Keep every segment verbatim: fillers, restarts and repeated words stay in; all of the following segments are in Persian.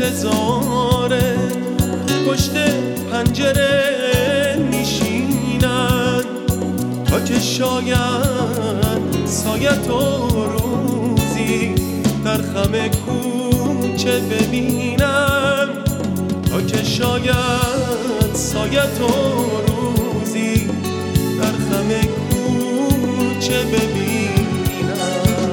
انتظاره پشت پنجره میشینن تا که شاید سایه تو روزی در خم کوچه ببینم، تا که شاید سایه تو روزی در خم کوچه ببینم.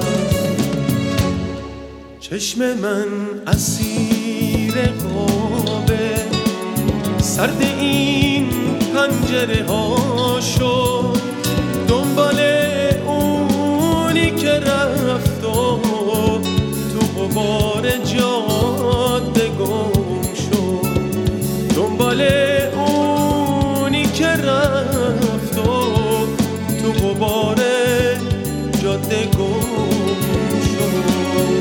چشم من اسیر قابه سرد این پنجره ها شد، دنبال اونی که رفت و تو غبار جاده گم شد، دنبال اونی که رفت و تو غبار جاده گم شد.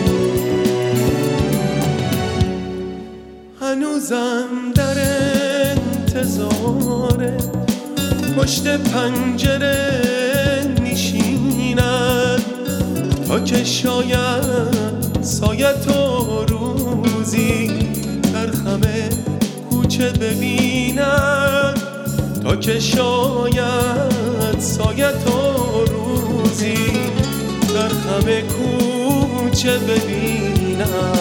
هنوزم در انتظاره پشت پنجره میشینن تا که شاید سایه تو روزی در خم کوچه ببینن، تا که شاید سایه تو روزی در خم کوچه ببینن.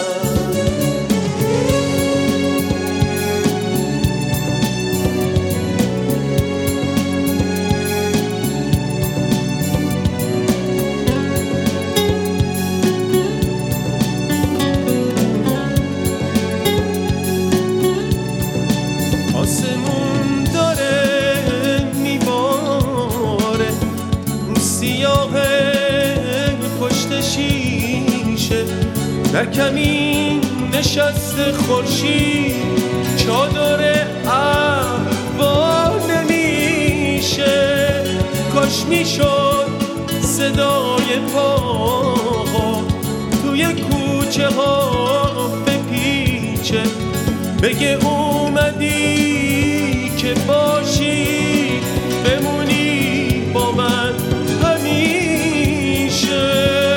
آسمون داره میباره رو سیاه پشت شیشه، در کمین نشسته خورشید چادر احوال نمیشه. کاش میشد صدای پاها توی کوچه ها بپیچه، بگه اومدی که باشی بمونی با من همیشه.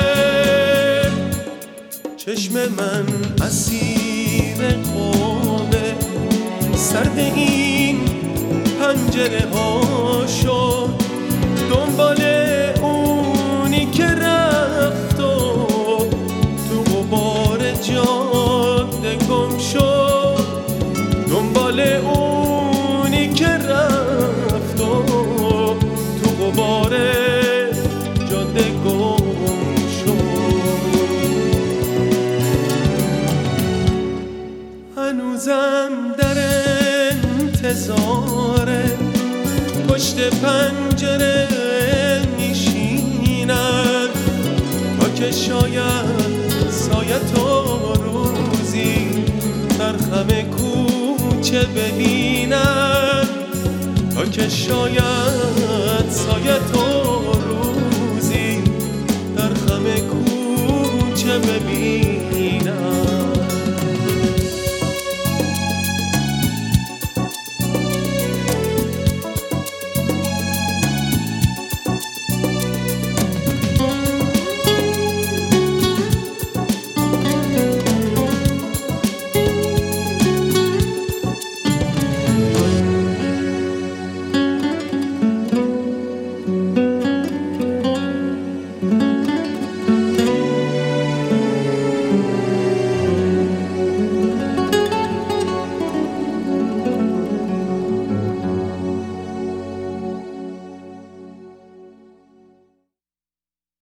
چشم من اسیر قومه سرد این پنجره ها شد، دنبال اونی که رفت و تو غبار جاده گم شد، دنبال اونی که رفت و تو غبار جاده گم شد. هنوزم در انتظاره پشت پنجره میشینن تا که شاید سایه تو روزی در خم کوچه ببینن، تا که شاید سایه تو